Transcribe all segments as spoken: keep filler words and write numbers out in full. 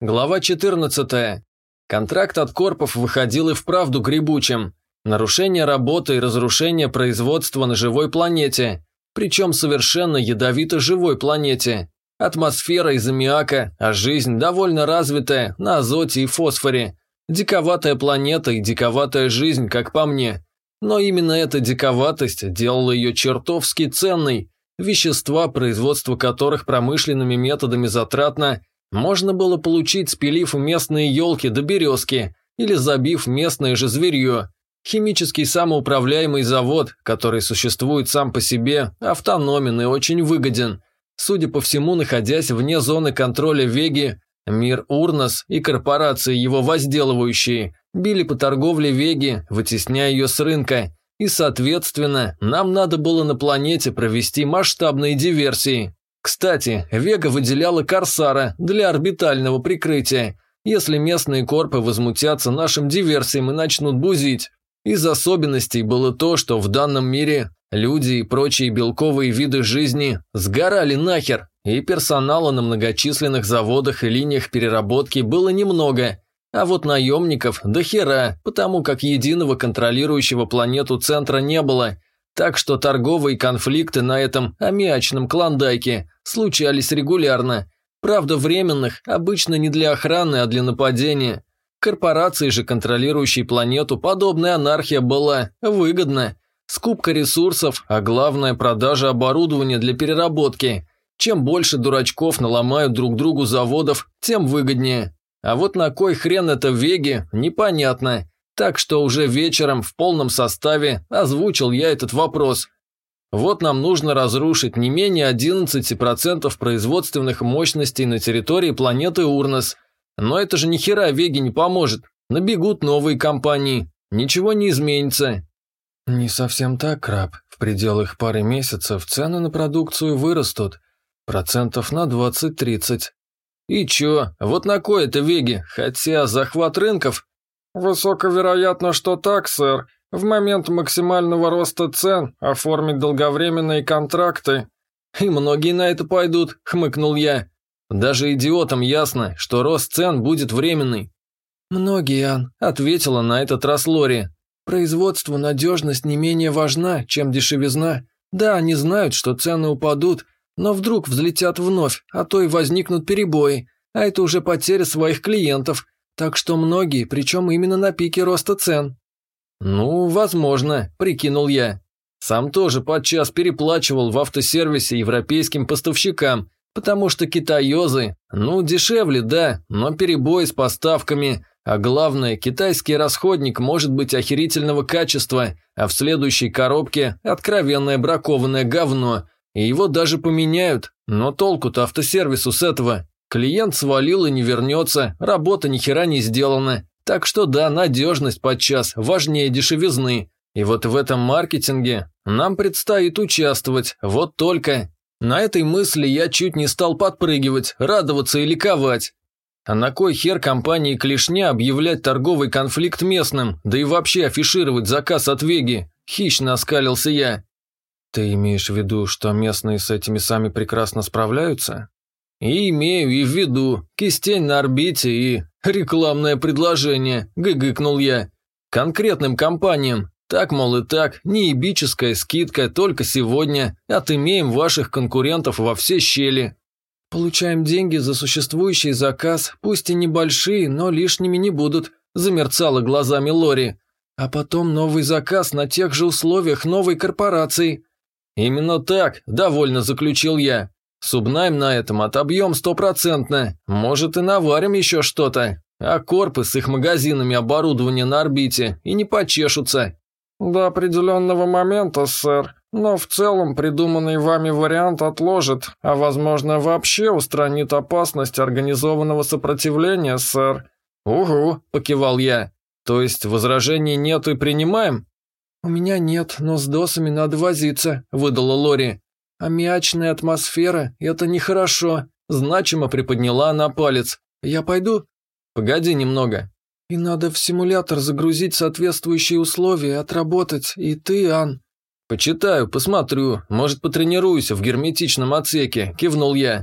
Глава четырнадцатая. Контракт от корпов выходил и вправду гребучим. Нарушение работы и разрушение производства на живой планете. Причем совершенно ядовито-живой планете. Атмосфера из аммиака, а жизнь довольно развитая на азоте и фосфоре. Диковатая планета и диковатая жизнь, как по мне. Но именно эта диковатость делала ее чертовски ценной. Вещества, производство которых промышленными методами затратно, можно было получить, спилив местные елки до березки или забив местное же зверье. Химический самоуправляемый завод, который существует сам по себе, автономен и очень выгоден. Судя по всему, находясь вне зоны контроля Веги, мир Урнос и корпорации, его возделывающие, били по торговле Веги, вытесняя ее с рынка, и, соответственно, нам надо было на планете провести масштабные диверсии. Кстати, Вега выделяла Корсара для орбитального прикрытия, если местные корпы возмутятся нашим диверсиям и начнут бузить. Из особенностей было то, что в данном мире люди и прочие белковые виды жизни сгорали нахер, и персонала на многочисленных заводах и линиях переработки было немного, а вот наемников до хера, потому как единого контролирующего планету центра не было. Так что торговые конфликты на этом аммиачном клондайке случались регулярно. Правда, временных, обычно не для охраны, а для нападения. Корпорации же, контролирующей планету, подобная анархия была выгодна. Скупка ресурсов, а главное продажа оборудования для переработки. Чем больше дурачков наломают друг другу заводов, тем выгоднее. А вот на кой хрен это Веге, непонятно. Так что уже вечером в полном составе озвучил я этот вопрос. Вот нам нужно разрушить не менее одиннадцать процентов производственных мощностей на территории планеты Урнос. Но это же ни хера Веге не поможет. Набегут новые компании. Ничего не изменится. Не совсем так, Краб. В пределах пары месяцев цены на продукцию вырастут. Процентов на двадцать-тридцать. И чё? Вот на кой это Веге? Хотя захват рынков... «Высоковероятно, что так, сэр. В момент максимального роста цен оформить долговременные контракты». «И многие на это пойдут», – хмыкнул я. «Даже идиотам ясно, что рост цен будет временный». «Многие, Ан», – ответила на этот раз Лори. «Производству надежность не менее важна, чем дешевизна. Да, они знают, что цены упадут, но вдруг взлетят вновь, а то и возникнут перебои, а это уже потеря своих клиентов». Так что многие, причем именно на пике роста цен». «Ну, возможно», – прикинул я. Сам тоже подчас переплачивал в автосервисе европейским поставщикам, потому что китаёзы, ну, дешевле, да, но перебои с поставками, а главное, китайский расходник может быть охерительного качества, а в следующей коробке откровенное бракованное говно, и его даже поменяют, но толку-то автосервису с этого. Клиент свалил и не вернется, работа ни хера не сделана. Так что да, надежность подчас важнее дешевизны. И вот в этом маркетинге нам предстоит участвовать, вот только. На этой мысли я чуть не стал подпрыгивать, радоваться и ликовать. А на кой хер компании Клешня объявлять торговый конфликт местным, да и вообще афишировать заказ от Веги? Хищно оскалился я. Ты имеешь в виду, что местные с этими сами прекрасно справляются? И имею и в виду кистень на орбите и рекламное предложение, гыгыкнул я. Конкретным компаниям. Так, мол, и так, неебическая скидка только сегодня, отымеем ваших конкурентов во все щели. Получаем деньги за существующий заказ, пусть и небольшие, но лишними не будут, замерцала глазами Лори. А потом новый заказ на тех же условиях новой корпорации. Именно так, довольно заключил я. Субнайм на этом отобьем стопроцентно, может и наварим еще что-то, а корпы с их магазинами оборудования на орбите и не почешутся. До определенного момента, сэр, но в целом придуманный вами вариант отложит, а возможно вообще устранит опасность организованного сопротивления, сэр. Угу, покивал я, то есть возражений нет и принимаем? У меня нет, но с досами надо возиться, выдала Лори. «Аммиачная атмосфера – это нехорошо», – значимо приподняла она палец. «Я пойду?» «Погоди немного». «И надо в симулятор загрузить соответствующие условия, отработать, и ты, Ан». «Почитаю, посмотрю, может, потренируюсь в герметичном отсеке», – кивнул я.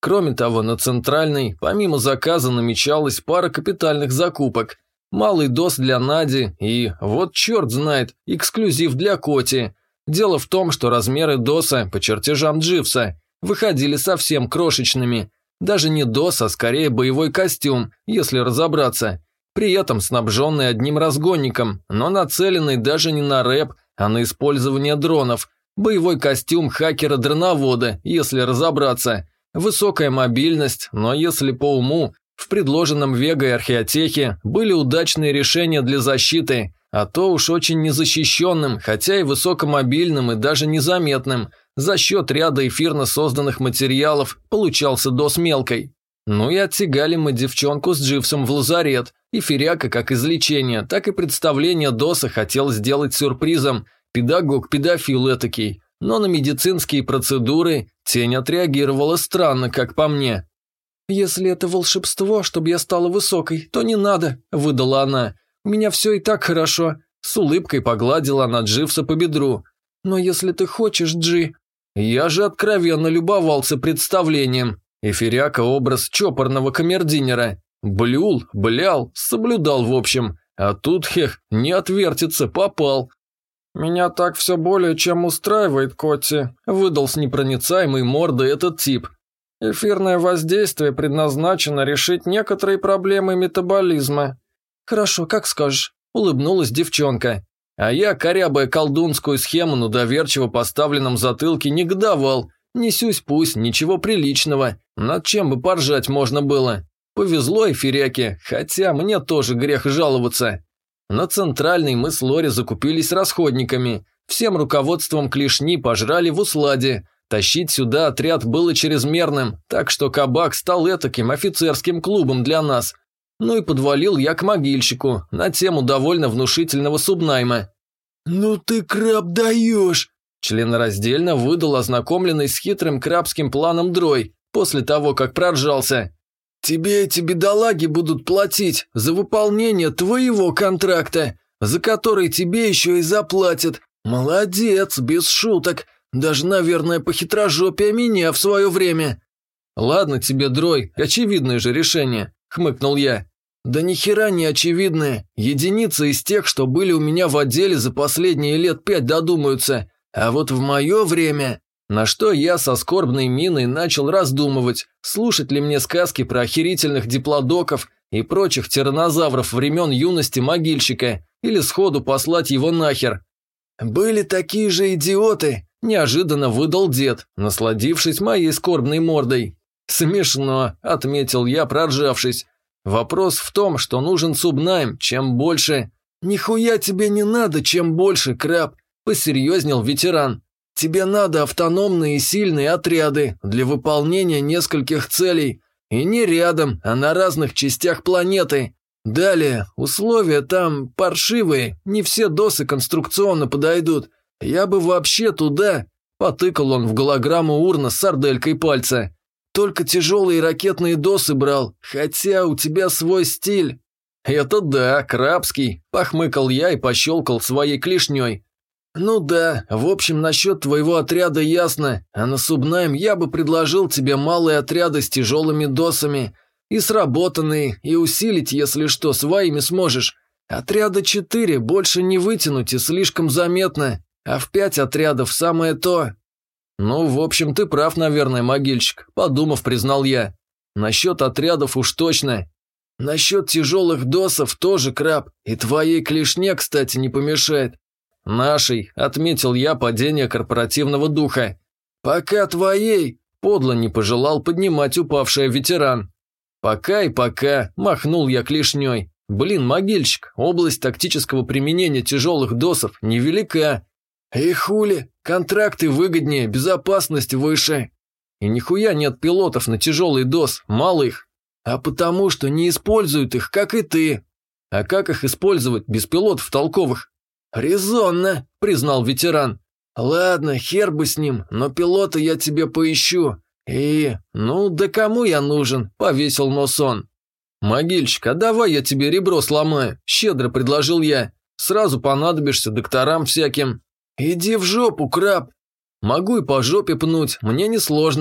Кроме того, на центральной, помимо заказа, намечалась пара капитальных закупок. Малый дос для Нади и, вот черт знает, эксклюзив для Коти. Дело в том, что размеры доса по чертежам Дживса выходили совсем крошечными. Даже не дос, а скорее боевой костюм, если разобраться. При этом снабженный одним разгонником, но нацеленный даже не на рэп, а на использование дронов. Боевой костюм хакера-дроновода, если разобраться. Высокая мобильность, но если по уму, в предложенном Вега и Археотехе были удачные решения для защиты, а то уж очень незащищенным, хотя и высокомобильным и даже незаметным, за счет ряда эфирно созданных материалов получался дос мелкой. Ну и оттягали мы девчонку с Дживсом в лазарет, и Феряка как излечение, так и представление доса хотел сделать сюрпризом, педагог-педофил этакий, но на медицинские процедуры тень отреагировала странно, как по мне. «Если это волшебство, чтобы я стала высокой, то не надо», – выдала она. «У меня все и так хорошо». С улыбкой погладила она Дживса по бедру. «Но если ты хочешь, Джи...» Я же откровенно любовался представлением. Эфиряка – образ чопорного камердинера. Блюл, блял, соблюдал в общем. А тут, хех, не отвертится, попал. «Меня так все более чем устраивает, Котти», – выдал с непроницаемой мордой этот тип. «Эфирное воздействие предназначено решить некоторые проблемы метаболизма». «Хорошо, как скажешь», – улыбнулась девчонка. А я, корябая колдунскую схему на доверчиво поставленном затылке, негодовал. Несусь пусть, ничего приличного, над чем бы поржать можно было. Повезло эфиряке, хотя мне тоже грех жаловаться. На центральной мы с Лори закупились расходниками. Всем руководством клешни пожрали в усладе. Тащить сюда отряд было чрезмерным, так что кабак стал этаким офицерским клубом для нас. Ну и подвалил я к могильщику на тему довольно внушительного субнайма. «Ну ты, краб, даешь!» Членораздельно выдал ознакомленный с хитрым крабским планом Дрой после того, как проржался. «Тебе эти бедолаги будут платить за выполнение твоего контракта, за который тебе еще и заплатят. Молодец, без шуток. Даже, наверное, похитрожопее меня в свое время». «Ладно тебе, Дрой, очевидное же решение», – хмыкнул я. «Да ни хера не очевидное. Единицы из тех, что были у меня в отделе за последние лет пять додумаются. А вот в мое время...» На что я со скорбной миной начал раздумывать, слушать ли мне сказки про охерительных диплодоков и прочих тираннозавров времен юности могильщика, или сходу послать его нахер. «Были такие же идиоты», – неожиданно выдал дед, насладившись моей скорбной мордой. «Смешно», – отметил я, проржавшись. «Вопрос в том, что нужен субнайм, чем больше...» «Нихуя тебе не надо, чем больше, краб», – посерьезнел ветеран. «Тебе надо автономные и сильные отряды для выполнения нескольких целей. И не рядом, а на разных частях планеты. Далее, условия там паршивые, не все досы конструкционно подойдут. Я бы вообще туда...» – потыкал он в голограмму урна с сарделькой пальца. «Только тяжелые ракетные досы брал, хотя у тебя свой стиль». «Это да, крабский», – похмыкал я и пощелкал своей клешней. «Ну да, в общем, насчет твоего отряда ясно, а на субнайм я бы предложил тебе малые отряды с тяжелыми досами. И сработанные, и усилить, если что, своими сможешь. Отряда четыре больше не вытянуть и слишком заметно, а в пять отрядов самое то». «Ну, в общем, ты прав, наверное, могильщик», – подумав, признал я. «Насчет отрядов уж точно». «Насчет тяжелых досов тоже, краб, и твоей клешне, кстати, не помешает». «Нашей», – отметил я падение корпоративного духа. «Пока твоей», – подло не пожелал поднимать упавший ветеран. «Пока и пока», – махнул я клешней. «Блин, могильщик, область тактического применения тяжелых досов невелика». «И хули, контракты выгоднее, безопасность выше». «И нихуя нет пилотов на тяжелый дос, мало их». «А потому что не используют их, как и ты». «А как их использовать без пилотов толковых?» «Резонно», – признал ветеран. «Ладно, хер бы с ним, но пилота я тебе поищу. И, ну, да кому я нужен?» – повесил нос он. «Могильщик, а давай я тебе ребро сломаю», – щедро предложил я. «Сразу понадобишься докторам всяким». «Иди в жопу, краб». «Могу и по жопе пнуть, мне несложно».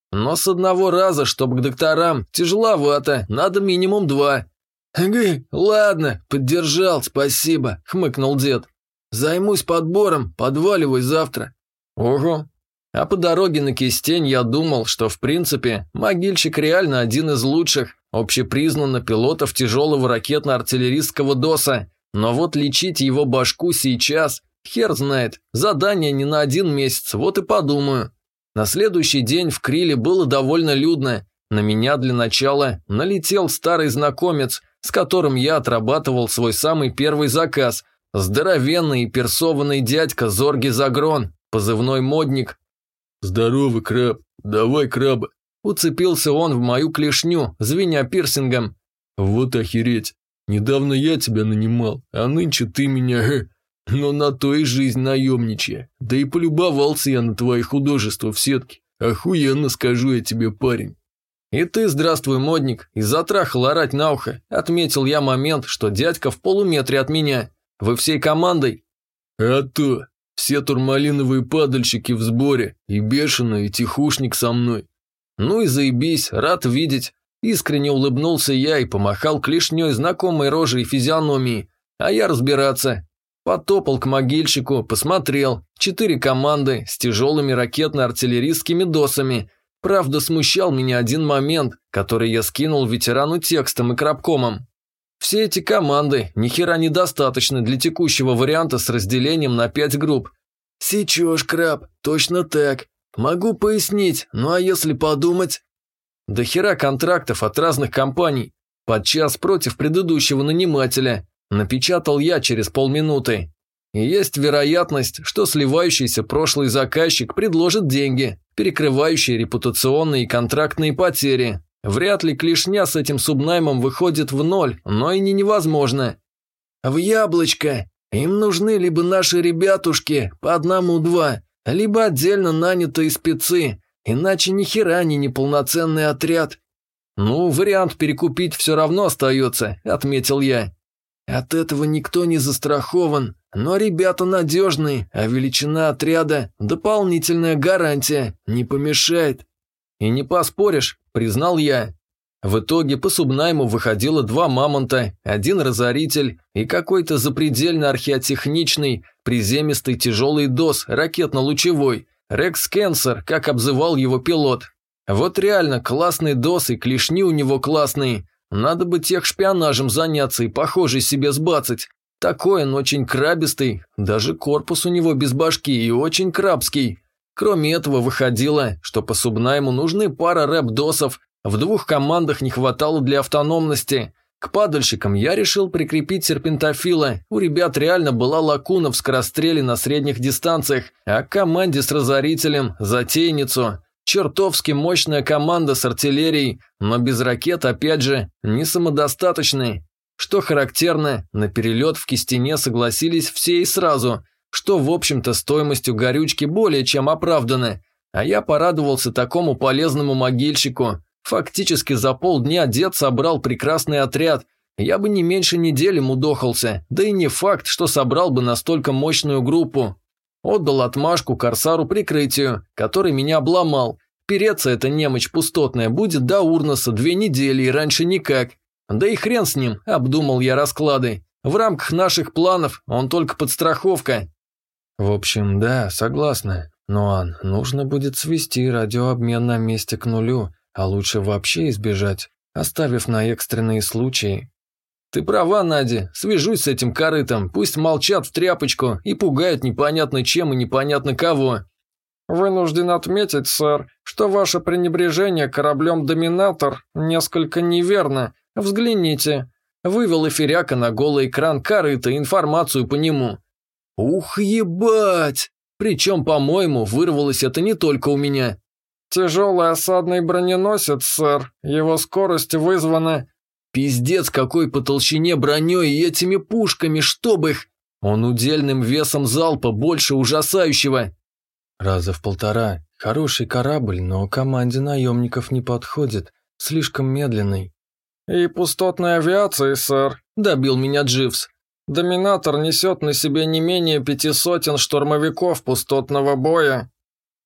Но с одного раза, чтоб к докторам, тяжеловато, надо минимум два». «Ага, ладно, поддержал, спасибо», – хмыкнул дед. «Займусь подбором, подваливай завтра». «Ого». А по дороге на Кистень я думал, что в принципе могильщик реально один из лучших, общепризнанно пилотов тяжелого ракетно-артиллерийского ДОСа. Но вот лечить его башку сейчас, хер знает, задание не на один месяц, вот и подумаю. На следующий день в Криле было довольно людно. На меня для начала налетел старый знакомец, с которым я отрабатывал свой самый первый заказ. Здоровенный и персованный дядька Зорги Загрон, позывной модник. «Здорово, краб, давай краба». Уцепился он в мою клешню, звеня пирсингом. «Вот охереть, недавно я тебя нанимал, а нынче ты меня, э, но на то и жизнь наемничья. Да и полюбовался я на твои художества в сетке. Охуенно, скажу я тебе, парень». «И ты здравствуй, модник, и затрахал орать на ухо», отметил я момент, что дядька в полуметре от меня. «Вы всей командой?» «А то, все турмалиновые падальщики в сборе, и бешеный, и тихушник со мной». «Ну и заебись, рад видеть». Искренне улыбнулся я и помахал клешней знакомой рожей и физиономии. А я разбираться. Потопал к могильщику, посмотрел. Четыре команды с тяжелыми ракетно-артиллерийскими досами. Правда, смущал меня один момент, который я скинул ветерану текстом и крабкомом. Все эти команды ни хера недостаточно для текущего варианта с разделением на пять групп. «Сечешь, краб, точно так. Могу пояснить, ну а если подумать?» До хера контрактов от разных компаний. Подчас против предыдущего нанимателя. Напечатал я через полминуты. И есть вероятность, что сливающийся прошлый заказчик предложит деньги, перекрывающие репутационные и контрактные потери. Вряд ли клешня с этим субнаймом выходит в ноль, но и не невозможно. «В яблочко. Им нужны либо наши ребятушки, по одному-два, либо отдельно нанятые спецы, иначе ни хера не неполноценный отряд». «Ну, вариант перекупить все равно остается», – отметил я. «От этого никто не застрахован, но ребята надежные, а величина отряда – дополнительная гарантия, не помешает». «И не поспоришь», – признал я. В итоге по субнайму выходило два мамонта, один разоритель и какой-то запредельно археотехничный, приземистый тяжелый дос ракетно-лучевой, Рекс Кенсер, как обзывал его пилот. Вот реально классный дос и клешни у него классные. Надо бы техшпионажем заняться и похожий себе сбацать. Такой он очень крабистый, даже корпус у него без башки и очень крабский. Кроме этого выходило, что по субнайму нужны пара рэп-досов, в двух командах не хватало для автономности. К падальщикам я решил прикрепить серпентофила, у ребят реально была лакуна в скоростреле на средних дистанциях, а к команде с разорителем – затейницу. Чертовски мощная команда с артиллерией, но без ракет, опять же, не самодостаточные. Что характерно, на перелет в Кистене согласились все и сразу, что в общем-то стоимостью горючки более чем оправдано. А я порадовался такому полезному могильщику. Фактически за полдня дед собрал прекрасный отряд. Я бы не меньше недели мудохался, да и не факт, что собрал бы настолько мощную группу. Отдал отмашку корсару прикрытию, который меня обломал. Переться эта немочь пустотная будет до Урноса две недели и раньше никак. Да и хрен с ним, обдумал я расклады. В рамках наших планов он только подстраховка. В общем, да, согласна. Но, Ан, нужно будет свести радиообмен на месте к нулю, а лучше вообще избежать, оставив на экстренные случаи. Ты права, Надя, свяжусь с этим корытом, пусть молчат в тряпочку и пугают непонятно чем и непонятно кого. Вынужден отметить, сэр, что ваше пренебрежение кораблем «Доминатор» несколько неверно. Взгляните. Вывел эфиряка на голый экран корыта информацию по нему. Ух, ебать! Причем, по-моему, вырвалось это не только у меня. Тяжелый осадный броненосец, сэр. Его скорость вызвана... Пиздец какой по толщине броней и этими пушками, чтоб их... Он удельным весом залпа больше ужасающего. Раза в полтора. Хороший корабль, но команде наемников не подходит. Слишком медленный. И пустотной авиации, сэр. Добил меня Дживс. Доминатор несет на себе не менее пяти сотен штурмовиков пустотного боя.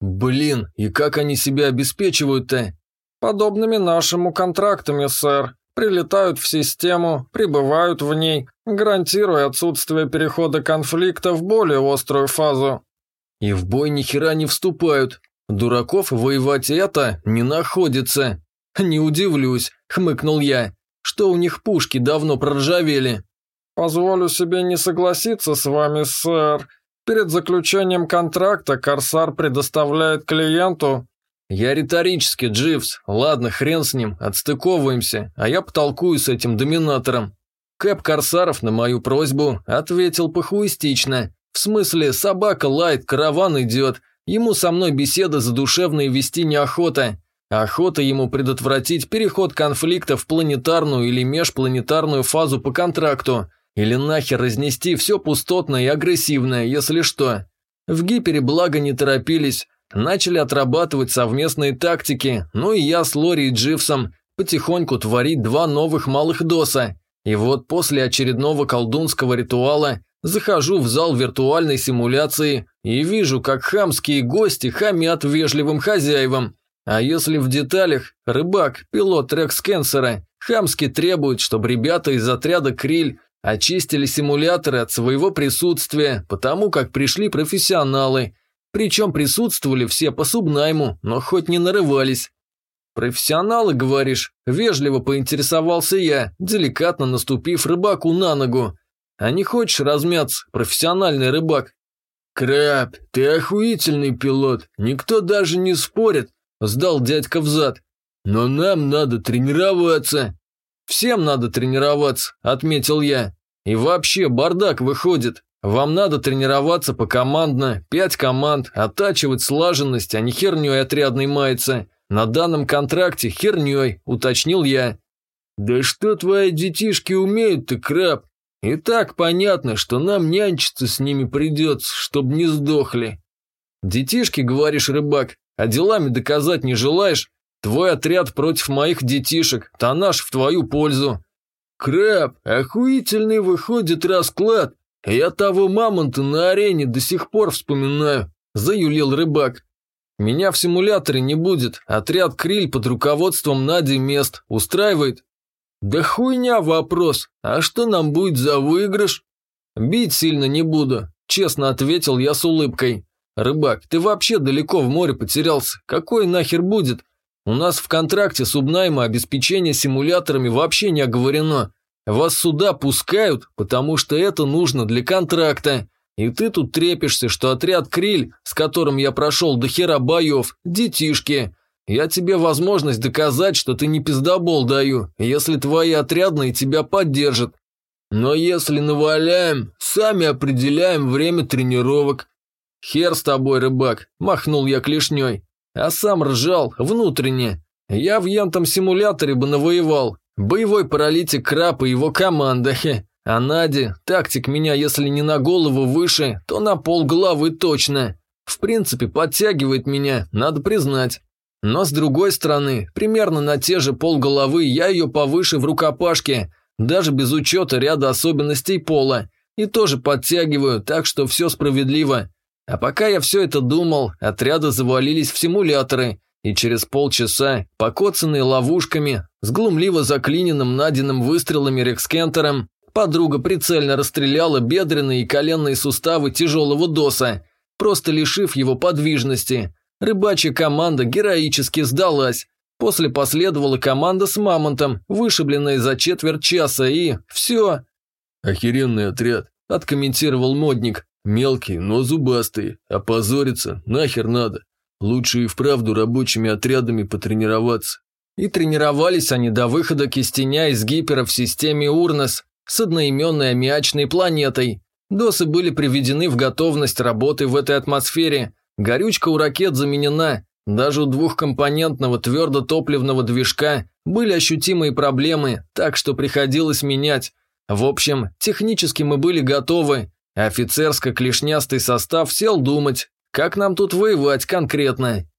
Блин, и как они себя обеспечивают-то? Подобными нашему контрактами, сэр. Прилетают в систему, прибывают в ней, гарантируя отсутствие перехода конфликта в более острую фазу. И в бой ни хера не вступают. Дураков воевать это не находится. Не удивлюсь, хмыкнул я, что у них пушки давно проржавели. Позволю себе не согласиться с вами, сэр. Перед заключением контракта Корсар предоставляет клиенту... Я риторически, Дживс. Ладно, хрен с ним, отстыковываемся, а я потолкую с этим доминатором. Кэп Корсаров на мою просьбу ответил похуистично. В смысле, собака лает, караван идет. Ему со мной беседы задушевные вести неохота. Охота ему предотвратить переход конфликта в планетарную или межпланетарную фазу по контракту. Или нахер разнести все пустотное и агрессивное, если что. В Гипере благо не торопились. Начали отрабатывать совместные тактики, ну и я с Лори и Дживсом потихоньку творить два новых малых доса. И вот после очередного колдунского ритуала захожу в зал виртуальной симуляции и вижу, как хамские гости хамят вежливым хозяевам. А если в деталях, рыбак, пилот Рекскенсера, хамски требует, чтобы ребята из отряда Криль очистили симуляторы от своего присутствия, потому как пришли профессионалы. Причем присутствовали все по субнайму, но хоть не нарывались. «Профессионалы, говоришь?» – вежливо поинтересовался я, деликатно наступив рыбаку на ногу. «А не хочешь размяться, профессиональный рыбак?» «Краб, ты охуительный пилот, никто даже не спорит», – сдал дядька взад. «Но нам надо тренироваться». «Всем надо тренироваться», – отметил я. «И вообще бардак выходит. Вам надо тренироваться покомандно, пять команд, оттачивать слаженность, а не херней отрядной маяться. На данном контракте херней», – уточнил я. «Да что твои детишки умеют-то, краб? И так понятно, что нам нянчиться с ними придется, чтобы не сдохли». «Детишки, говоришь, рыбак, а делами доказать не желаешь? Твой отряд против моих детишек, то наш в твою пользу». «Краб, охуительный выходит расклад. Я того мамонта на арене до сих пор вспоминаю», – заюлил рыбак. «Меня в симуляторе не будет, отряд Криль под руководством Нади Мест устраивает?» «Да хуйня вопрос, а что нам будет за выигрыш?» «Бить сильно не буду», – честно ответил я с улыбкой. «Рыбак, ты вообще далеко в море потерялся, какой нахер будет? У нас в контракте субнайма обеспечение симуляторами вообще не оговорено. Вас сюда пускают, потому что это нужно для контракта. И ты тут трепишься, что отряд Криль, с которым я прошел до хера боев, детишки. Я тебе возможность доказать, что ты не пиздобол даю, если твои отрядные тебя поддержат. Но если наваляем, сами определяем время тренировок». «Хер с тобой, рыбак», – махнул я клешней. А сам ржал внутренне. Я в ентом симуляторе бы навоевал. Боевой паралитик Краб и его команда. Хе. А Нади, тактик меня, если не на голову выше, то на пол головы точно. В принципе, подтягивает меня, надо признать. Но с другой стороны, примерно на те же полголовы я ее повыше в рукопашке, даже без учета ряда особенностей пола. И тоже подтягиваю, так что все справедливо. А пока я все это думал, отряды завалились в симуляторы, и через полчаса, покоцанные ловушками, с глумливо заклиненным Надиным выстрелами Рекскентером, подруга прицельно расстреляла бедренные и коленные суставы тяжелого доса, просто лишив его подвижности. Рыбачья команда героически сдалась. После последовала команда с мамонтом, вышибленная за четверть часа, и все. «Охеренный отряд», – откомментировал модник. «Мелкие, но зубастые. Опозориться нахер надо. Лучше и вправду рабочими отрядами потренироваться». И тренировались они до выхода кистеня из гипера в системе Урнос с одноименной аммиачной планетой. Досы были приведены в готовность работы в этой атмосфере. Горючка у ракет заменена. Даже у двухкомпонентного твердотопливного движка были ощутимые проблемы, так что приходилось менять. В общем, технически мы были готовы. Офицерско-клешнястый состав сел думать, как нам тут воевать конкретно.